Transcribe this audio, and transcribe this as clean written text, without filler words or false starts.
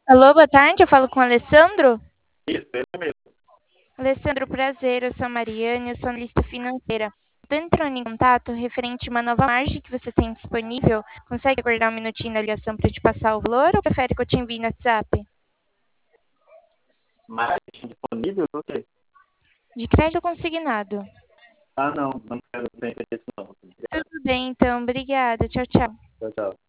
Alô, boa tarde, eu falo com o Alessandro. Isso, ele mesmo. Alessandro, prazer, eu sou a Mariane, eu sou analista financeira. Estou entrando em contato referente a uma nova margem que você tem disponível. Consegue aguardar um minutinho na ligação para eu te passar o valor ou prefere que eu te envie no WhatsApp? Marketing disponível? O quê? De crédito consignado. Ah, não, não quero ter interesse não. Obrigado. Tudo bem, então, obrigada. Tchau, tchau. Tchau, tchau.